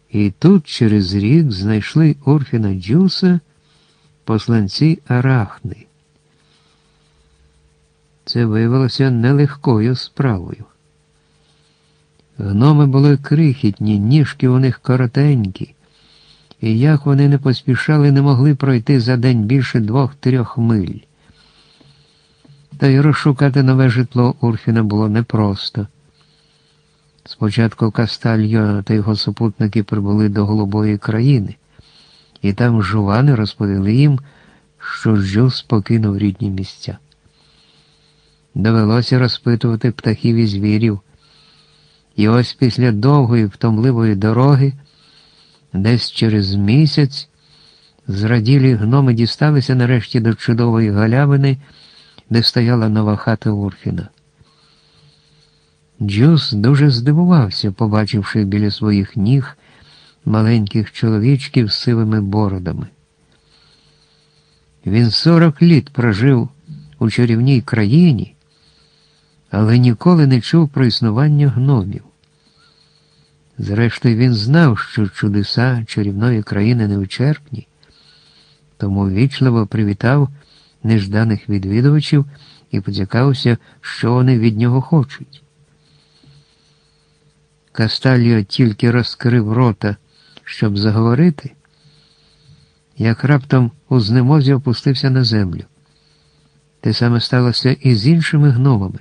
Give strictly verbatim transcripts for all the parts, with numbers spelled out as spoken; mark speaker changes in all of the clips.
Speaker 1: І тут через рік знайшли Урфіна Джуса посланці Арахни. Це виявилося нелегкою справою. Гноми були крихітні, ніжки у них коротенькі, і як вони не поспішали, не могли пройти за день більше двох-трьох миль. Та й розшукати нове житло Урфіна було непросто. Спочатку Кастальо та його супутники прибули до Голубої країни, і там жувани розповіли їм, що Джус покинув рідні місця. Довелося розпитувати птахів і звірів. І ось після довгої втомливої дороги, десь через місяць, зраділі гноми дісталися нарешті до чудової галявини, де стояла нова хата Урфіна. Джус дуже здивувався, побачивши біля своїх ніг маленьких чоловічків з сивими бородами. Він сорок літ прожив у чарівній країні, але ніколи не чув про існування гномів. Зрештою, він знав, що чудеса чарівної країни невичерпні, тому вічливо привітав нежданих відвідувачів і поцікавився, що вони від нього хочуть. Кастальо тільки розкрив рота, щоб заговорити, як раптом у знемозі опустився на землю. Те саме сталося і з іншими гномами.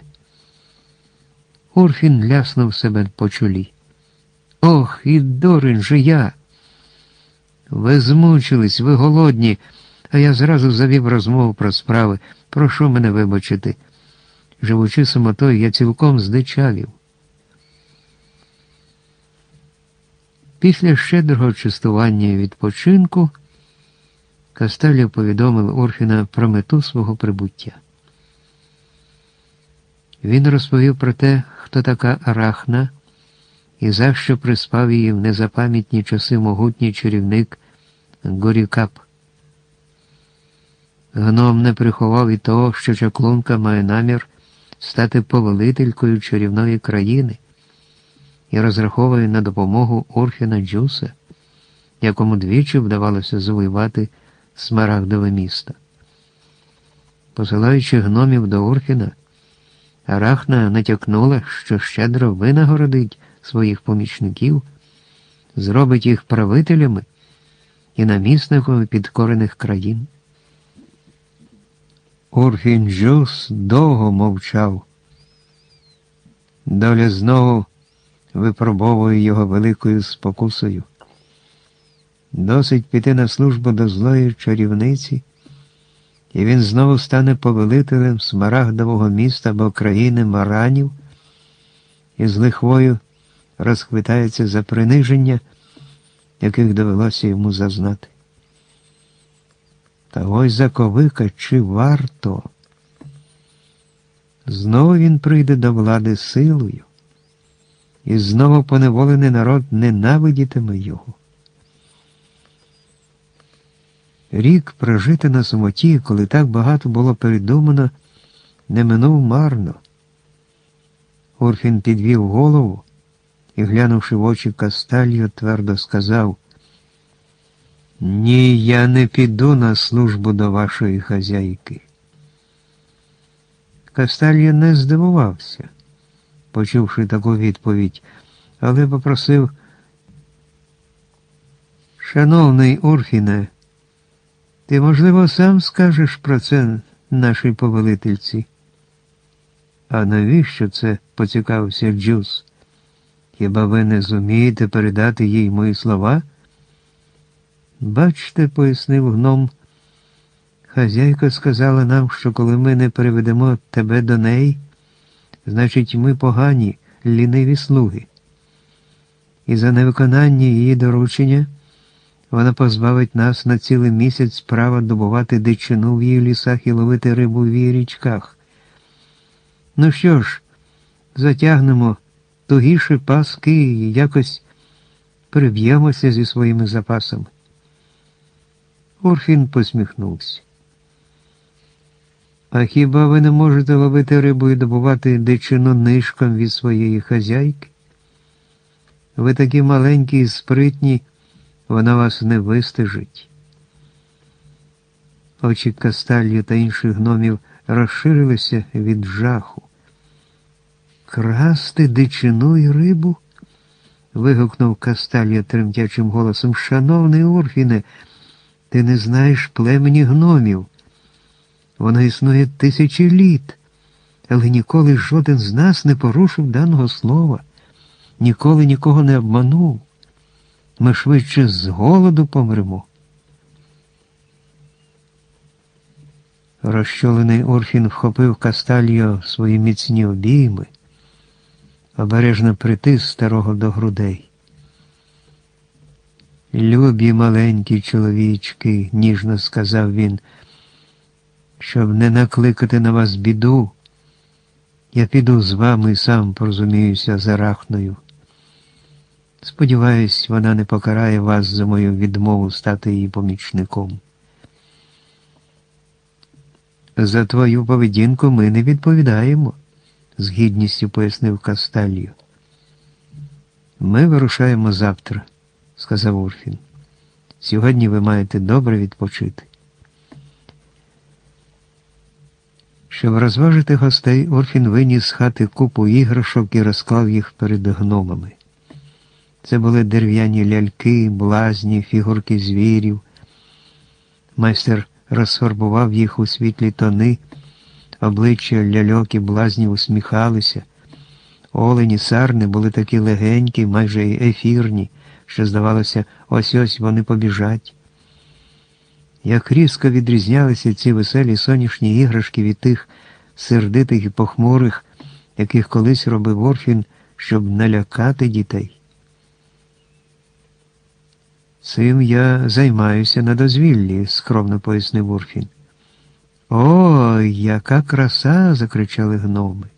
Speaker 1: Урфін ляснув себе по чолі. «Ох, і дурень же я! Ви змучились, ви голодні, а я зразу завів розмову про справи. Прошу мене вибачити. Живучи самотою, я цілком здичавів». Після щедрого частування і відпочинку Кастальо повідомив Урфіна про мету свого прибуття. Він розповів про те, хто така Арахна, і за що приспав її в незапам'ятні часи могутній чарівник Горікап. Гном не приховав і того, що чаклунка має намір стати повелителькою чарівної країни і розраховує на допомогу Урфіна Джуса, якому двічі вдавалося завоювати Смарагдове місто. Посилаючи гномів до Урфіна, Арахна натякнула, що щедро винагородить своїх помічників, зробить їх правителями і намісниками підкорених країн. Урфін Джус довго мовчав. Доля знову випробовує його великою спокусою. Досить піти на службу до злої чарівниці, і він знову стане повелителем Смарагдового міста або країни маранів, і з лихвою розхвитається за приниження, яких довелося йому зазнати. Та ось заковика, чи варто? Знову він прийде до влади силою, і знову поневолений народ ненавидітиме його. Рік прожити на самоті, коли так багато було передумано, не минув марно. Урфін підвів голову і, глянувши в очі Кастальо, твердо сказав: «Ні, я не піду на службу до вашої хазяйки». Кастальо не здивувався, почувши таку відповідь, але попросив: «Шановний Урфіне, ти, можливо, сам скажеш про це нашій повелительці?» «А навіщо це?» – поцікавився Джус. «Хіба ви не зумієте передати їй мої слова?» «Бачте», – пояснив гном, – «хазяйка сказала нам, що коли ми не переведемо тебе до неї, значить ми погані, ліниві слуги. І за невиконання її доручення вона позбавить нас на цілий місяць права добувати дичину в її лісах і ловити рибу в її річках. Ну що ж, затягнемо тугіші паски і якось приб'ємося зі своїми запасами». Урфін посміхнувся. «А хіба ви не можете ловити рибу і добувати дичину нишком від своєї хазяйки?» Ви такі маленькі і спритні, вона вас не вистежить. Очі Касталью та інших гномів розширилися від жаху. «Красти дичину і рибу?» – вигукнув Касталью тремтячим голосом. «Шановний Урфіне, ти не знаєш племені гномів. Воно існує тисячі літ, але ніколи жоден з нас не порушив даного слова, ніколи нікого не обманув. Ми швидше з голоду помремо». Розчолений Урфін вхопив Касталью в свої міцні обійми, обережно притис старого до грудей. «Любі маленькі чоловічки», – ніжно сказав він, – «щоб не накликати на вас біду, я піду з вами і сам порозуміюся з Арахною. Сподіваюсь, вона не покарає вас за мою відмову стати її помічником. За твою поведінку ми не відповідаємо», – з гідністю пояснив Касталью. «Ми вирушаємо завтра», – сказав Урфін. «Сьогодні ви маєте добре відпочити». Щоб розважити гостей, Урфін виніс з хати купу іграшок і розклав їх перед гномами. Це були дерев'яні ляльки, блазні, фігурки звірів. Майстер розфарбував їх у світлі тони, обличчя ляльок і блазнів усміхалися. Олені, сарни були такі легенькі, майже й ефірні, що, здавалося, ось-ось вони побіжать. Як різко відрізнялися ці веселі сонячні іграшки від тих сердитих і похмурих, яких колись робив Урфін, щоб налякати дітей. «Цим я займаюся на дозвіллі», – скромно пояснив Урфін. «О, яка краса!» – закричали гноми.